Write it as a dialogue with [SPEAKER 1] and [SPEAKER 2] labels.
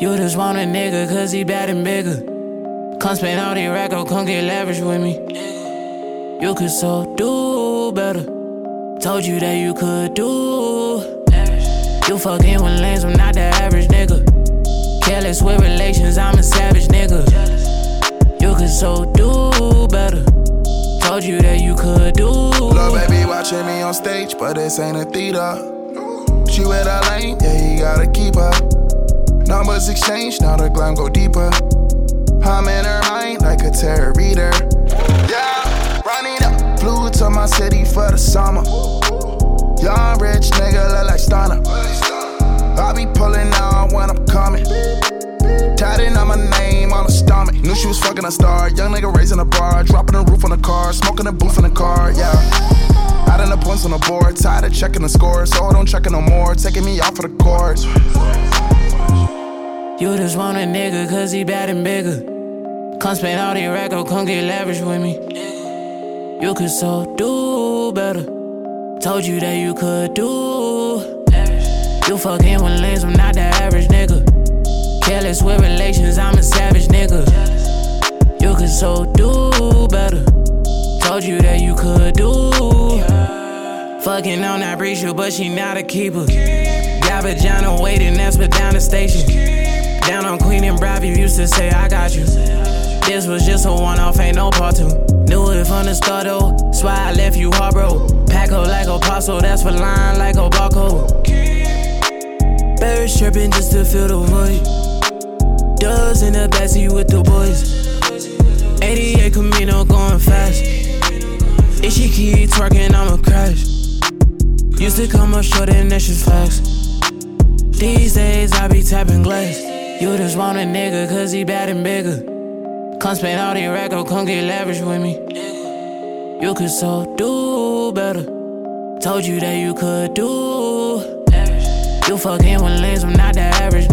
[SPEAKER 1] You just want a nigga cause he bad and bigger. Come spend all the rack, come get leverage with me. You could so do better. Told you that you could do. You fucking with lanes, I'm not the average nigga. Careless with relations, I'm a savage nigga. You could so do better. Told you that you could do.
[SPEAKER 2] Lil' baby watching me on stage, but this ain't a theater. She with her lane, yeah, you gotta keep her. Numbers exchange, now the glam go deeper. I'm in her mind like a tarot reader. Yeah, running up, flew to my city for the summer. Young rich nigga look like Stunner. I be pulling out when I'm coming. Tatting on my name on her stomach. Knew she was fucking a star. Young nigga raising a bar, dropping the roof on the car, smoking the booth in the car, yeah. Adding the points on the board, tired of checking the score, so I don't check it no more. Taking me out for the courts.
[SPEAKER 1] You just want a nigga cause he bad and bigger. Come spend all the rack, come get leverage with me. You could so do better. Told you that you could do. You fucking with lanes, I'm not the average nigga. Careless with relations, I'm a savage nigga. You could so do better. Told you that you could do. Fucking on that Risha, but she not a keeper. Got vagina waiting, that's but down the station. Down on Queen and Bravia, used to say I got you. This was just a one-off, ain't no part two. Knew it from the start though, that's why I left you heartbroken. Pack up like a parcel, that's for line like a barcode. Birds chirping just to fill the void. Doves in the backseat with the boys. 88 Camino going fast. If she keep twerking, I'ma crash. Used to come up short and that's just facts. These days I be tapping glass. You just want a nigga cause he bad and bigger. Come spend all the rack, come get leverage with me. You could so do better. Told you that you could do. You fucking with lanes, I'm not the average